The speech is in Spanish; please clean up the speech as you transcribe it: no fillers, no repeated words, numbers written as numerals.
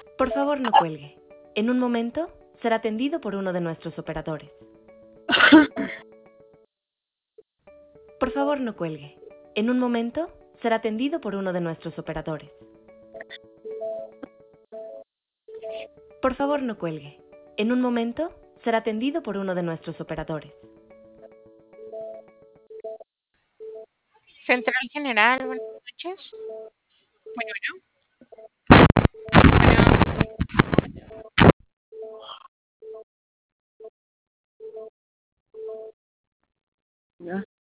Por favor, no cuelgue. En un momento será atendido por uno de nuestros operadores. Por favor, no cuelgue. En un momento será atendido por uno de nuestros operadores. Por favor, no cuelgue. En un momento será atendido por uno de nuestros operadores. Central General, buenas noches. Bueno,